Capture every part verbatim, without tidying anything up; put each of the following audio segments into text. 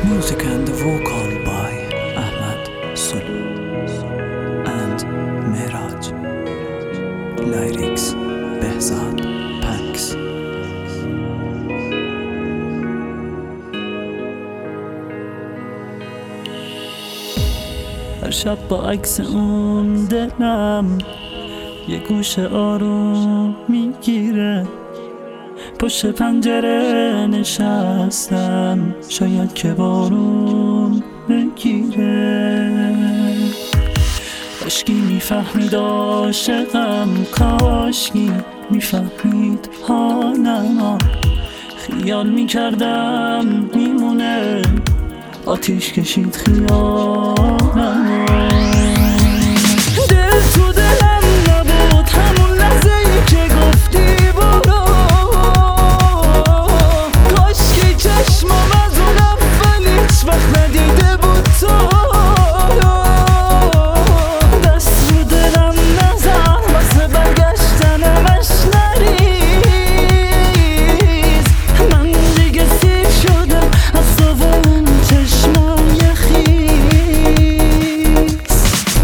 Music and vocal by Ahmad Sulu and Miraj. Lyrics Behzad Panks. هر شب با عکس اون دلم یه گوشه آروم میگیره. پشت پنجره نشستم شاید که بارون بگیره. کاشکی میفهمید عاشقم، کاشکی میفهمید حالم. خیال میکردم میمونه، آتیش کشید خیالم. دل تو دلم نبود همون لحظه ای که گفتی برو. کاشکی چشمم از اون اول هیچ وقت ندیده بود تو. دست رو دلم نزن واسه برگشتنمش نریز. من دیگه سیر شدم از تو و اون چشمای خیس.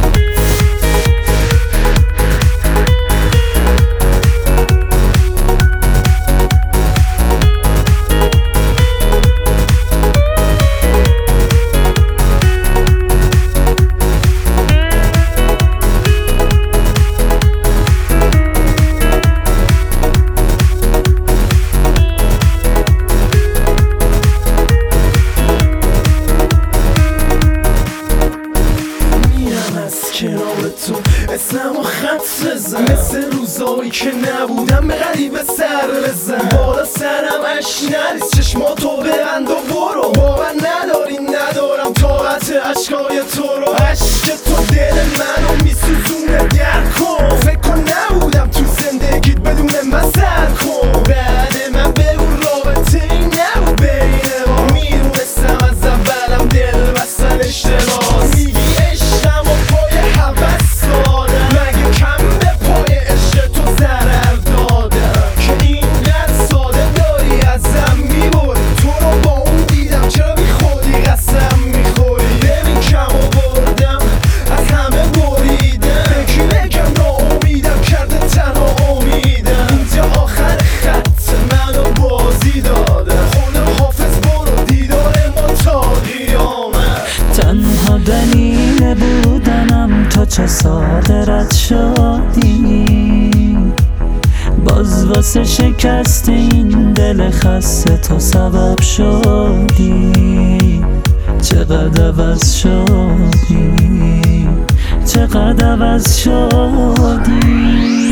کنار تو اسمم و خط بزن، مثل روزایی که نبودم به غریبه سر بزن. بالا سرم اش نریز، چشماتو ببند و برو. باور نداری ندارم طاقت عشقای تو رو. عشق تو دل منو میسوزونه، درک کن. فکر کن نبودم تو زندگیت بدون من سر کن. بعد من بگو رابطه ای نبود بین ما. میدونستم از اولم دل بستن اشتباه. میگی عشقم و پای حوث دادم، مگه کم به پای عشق تو ضرر دادم که اینقدر ساده داری ازم میبری. تو رو با اون دیدم چرا بی خودی قسم میخوری. ببین کم آوردم از همه بریدم. بگی بگم ناامیدم کرده تنها امیدم. اینجا آخر خط منو بازی دادم. خونه حافظ برو دیدار ما تا قیامت. تنها دلیل بودنم تو چه ساده رد شدی. باز واسه شکست این دل خسته تو سبب شدی. چقدر عوض شدی، چقدر عوض شدی.